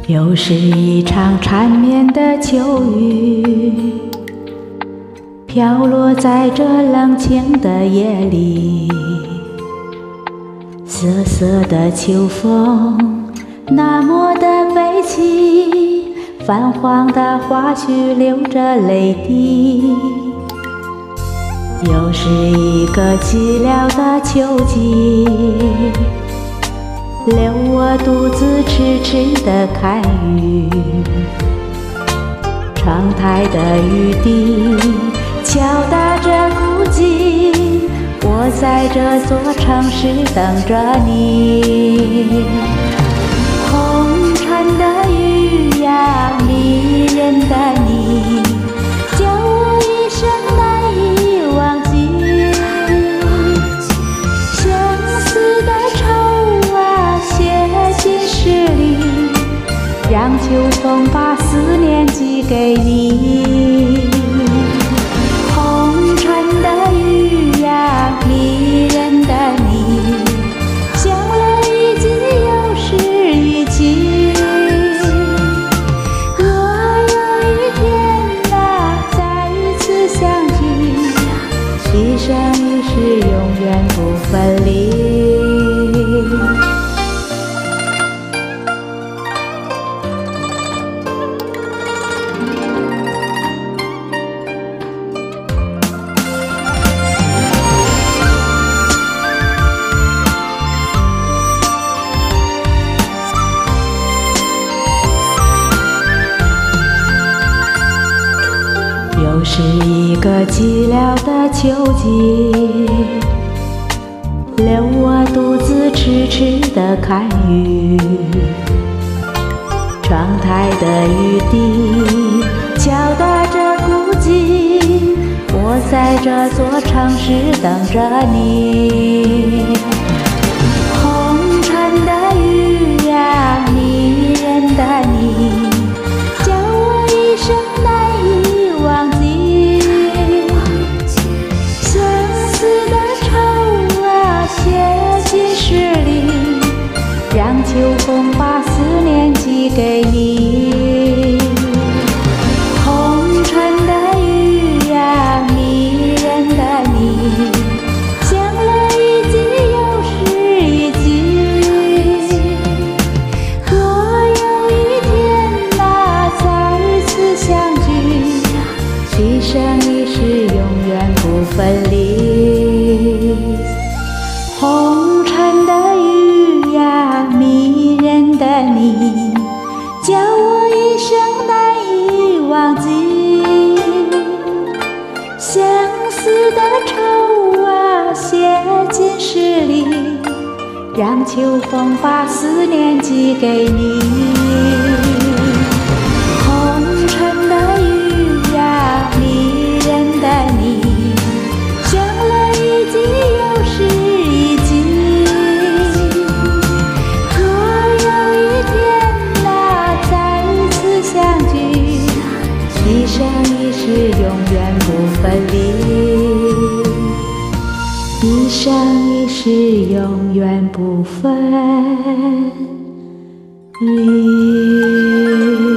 又是一场缠绵的秋雨，飘落在这冷清的夜里。瑟瑟的秋风那么的悲凄，泛黄的花絮流着泪滴。又是一个寂寥的秋季，留我独自痴痴地看雨。窗台的雨滴敲打着孤寂，我在这座城市等着你。红尘的雨呀，迷人的你，叫我一生难以忘记。相思的愁啊，写进诗里，让秋风把思念寄给你。红尘的雨呀，迷人的你，想了一季又是一季。若有一天啊，再一次相聚，一生一世永远不分离。又是一个寂寥的秋季，留我独自痴痴地看雨。窗台的雨滴敲打着孤寂，我在这座城市等着你。红尘的雨呀，迷人的你，叫我一生难以忘记。相思的愁啊，写进诗里，让秋风把思念寄给你。红尘的雨呀，迷人的你，想了一季又是一季。若有一天啊，再一次相聚，一生一世永远不分离。红尘的雨呀，迷人的你，叫我一生难以忘记。相思的愁啊，写进诗里，让秋风把思念寄给你。红尘的雨呀，迷人的你，想了一季又是一季。若有一天啊，再一次相聚，一生一世永远不分离。一生一世永远不分离。